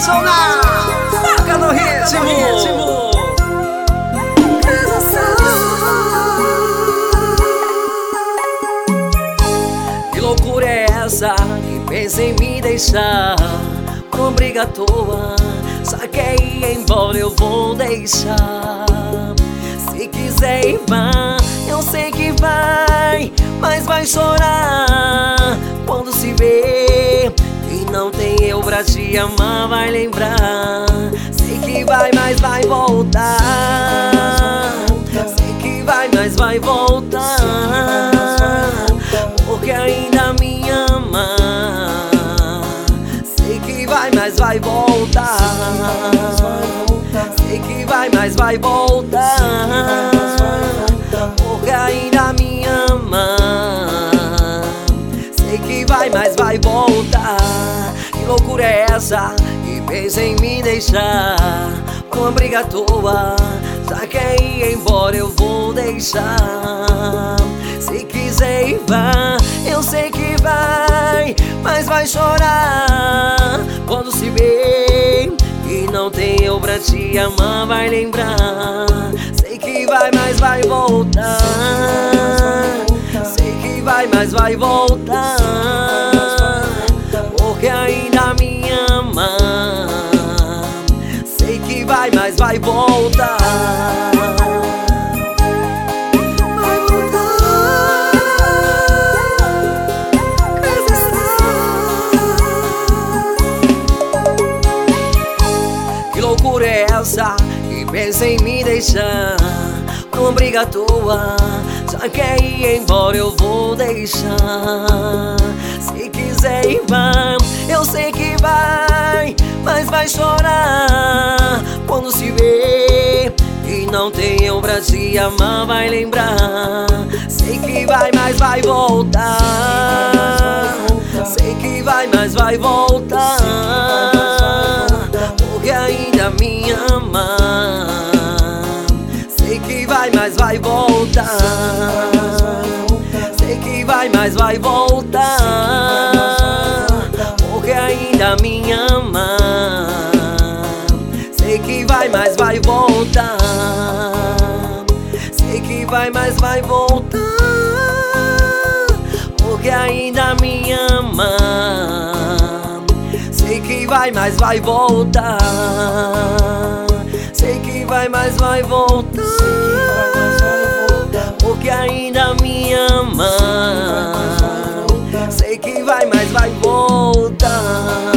tradicional. Foca no ritmo. Que loucura é essa que pensa em me deixar? Não briga à toa, só quer ir embora, eu vou deixar. Se quiser ir, vá, eu sei que vai, mas vai chorar quando se vê e não tem eu pra te amar, vai lembrar. Sei que vai, mas vai voltar. Sei que vai, mas vai voltar, porque ainda me ama. Sei que vai, mas vai voltar. Sei que vai, mas vai voltar, porque ainda me ama. Sei que vai, mas vai voltar. Que loucura é essa que pensa em me deixar? Uma briga à toa, já quer ir embora, eu vou deixar. Se quiser ir, vá, eu sei que vai, mas vai chorar quando se vê e não tem eu pra te amar, vai lembrar. Sei que vai, mas vai voltar. Sei que vai, mas vai voltar, porque ainda me ama. Sei que vai, mas vai voltar. Que loucura é essa que pensa em me deixar? Uma briga à toa, já quer ir embora, eu vou deixar. Se quiser ir, vá, eu sei que vai, mas vai chorar quando se vê e não tem eu pra te amar, vai lembrar. Sei que vai, mas vai voltar. Sei que vai, mas vai voltar, porque ainda me ama. Sei que vai, mas vai voltar. Sei que vai, mas vai voltar, porque ainda me ama. Sei que vai, mas vai voltar. Sei que vai, mas vai voltar, porque ainda me ama. Sei que vai, mas vai voltar. Sei que vai, mas vai voltar, porque ainda me ama. Sei que vai, mas vai voltar.